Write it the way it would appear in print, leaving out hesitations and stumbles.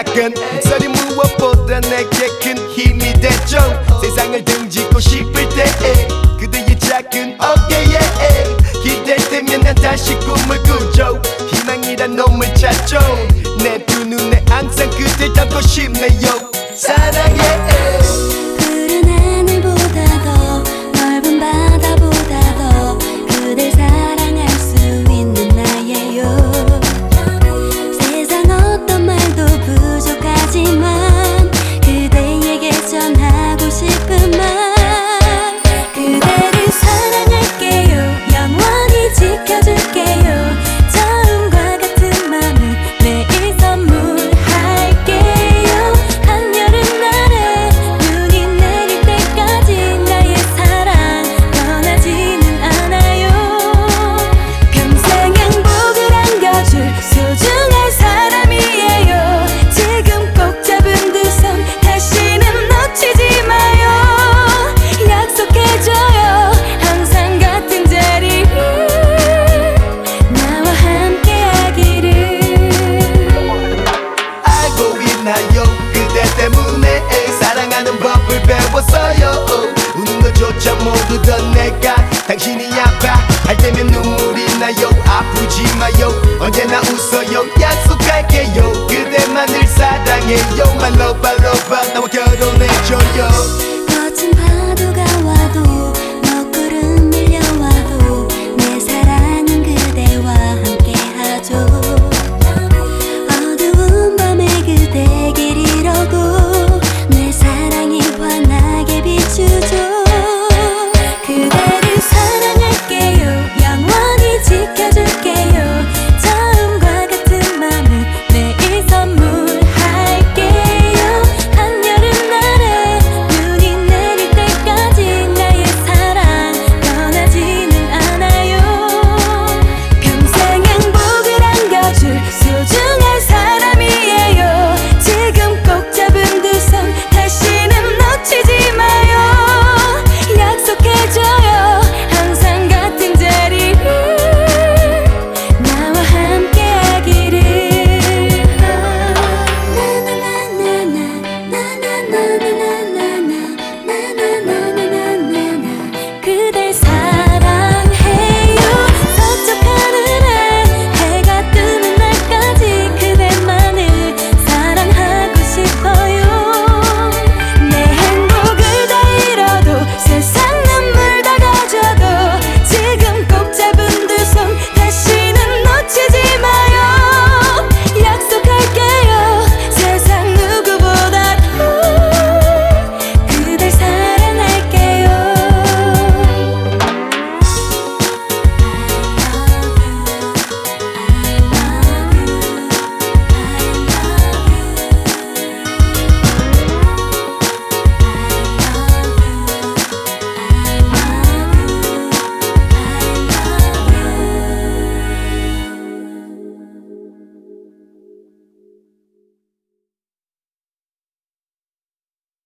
작은 목소리 무엇보다 내게 큰 힘이 됐죠. 세상을 등지고 싶을 때 그대의 작은 어깨에 기댈 때면 난 다시 꿈을 꾸죠. 희망이란 놈을 찾죠. 내 두 눈에 항상 그댈 담고 싶네요. 사랑해. 푸른 하늘보다 더 넓은 바다보다 더 그댈 사랑할 수 있는 나예요. 세상 어떤 말도 부족하지만 그대에게 전하고 싶은 말, 그대를 사랑할게요. 영원히 지켜줄게요. 처음과 같은 맘을 매일 선물할게요. 한여름 날에 눈이 내릴 때까지 나의 사랑 떠나지는 않아요. 평생 행복을 안겨줄 소중한 사람이에요. 지금 꼭 잡은 두 손 다시는 놓치지 마요. 약속해줘요. 항상 같은 자리에 나와 함께하기를. 알고 있나요? 그대 때문에 사랑하는 법을 배웠어요. 우는 것조차 모두 다 내가 당신이 아파할 때면 눈물이 나요. 아프지 마요. 언제나 웃어요. 약속할게요. 그대만을 사랑해요. My love, my love, 나와 결혼해줘요.